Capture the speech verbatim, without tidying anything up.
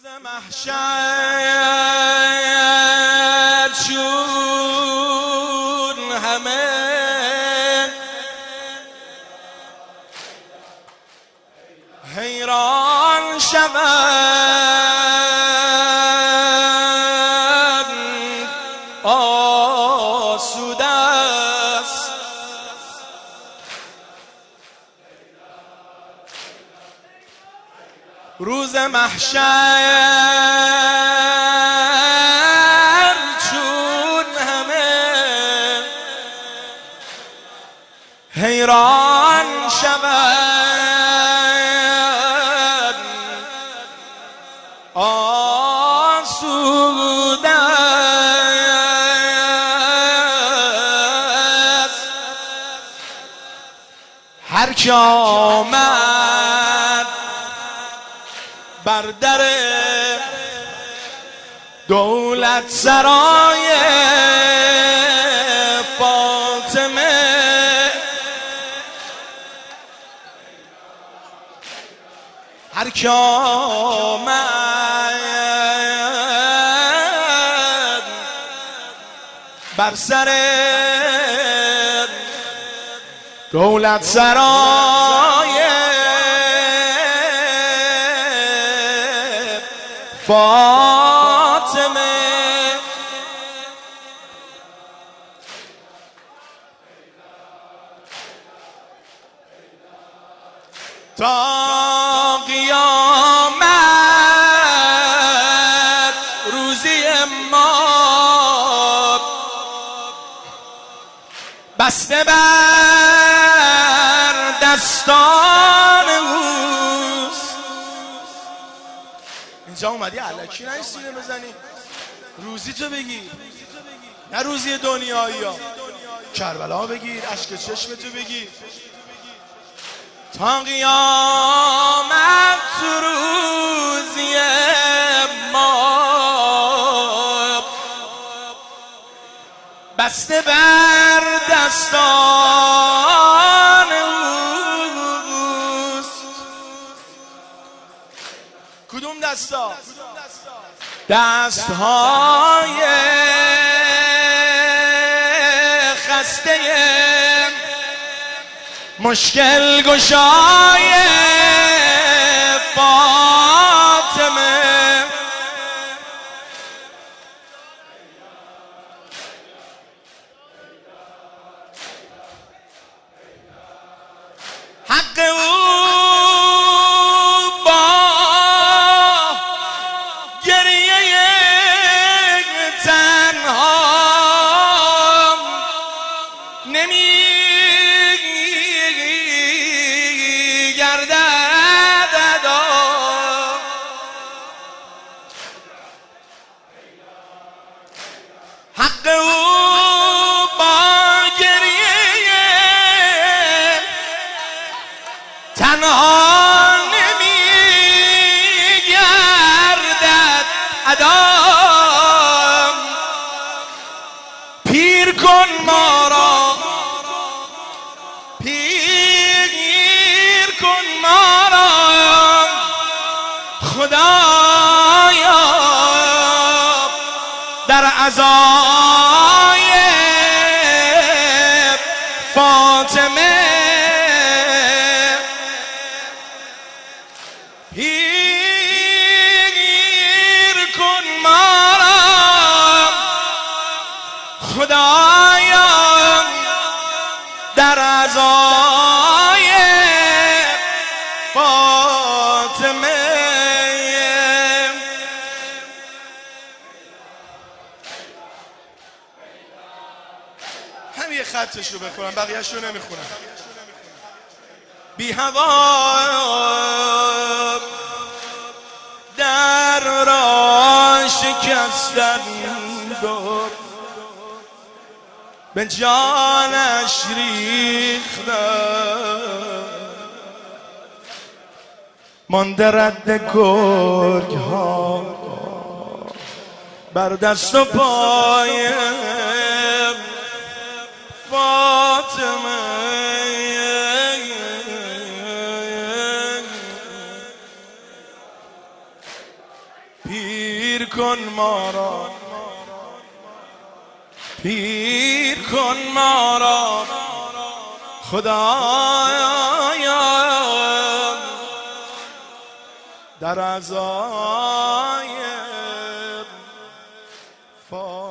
روز محشر چون همه حیران شوند آسوده است روز محشر چون همه حیران شوند آسوده است هر که آمد بر در دولت سرای فاطمه هر که آمد بر سر دولت سرای فاطمه تا قیامت روزی ما بسته بر دستان اوست. اینجا اومدی الکی نه سینه بزنی روزی تو بگیر نه روزی دنیایی ها کربلا بگیر اشک چشم تو بگیر تا قیامت روزی ما بسته بر دستان اوست. کدوم دستا؟ دستهای خسته مشکل گشای فاطمه حق او با گریه تنها نمی حق او با گریه تنها نمی گردد ادا پیر کن ما را پیر کن ما را خدایا در عزای فاطمه پیر کن ما را خدایا در عزای فاطمه. همین خطش رو بخونم بقیهش رو نمیخونم. بی هوا در را شکستند و به جانش ریختند مانده رد گرگ ها بر دست و پای فاطمه پیر کن ما را، پیر کن ما را خدایا در عزای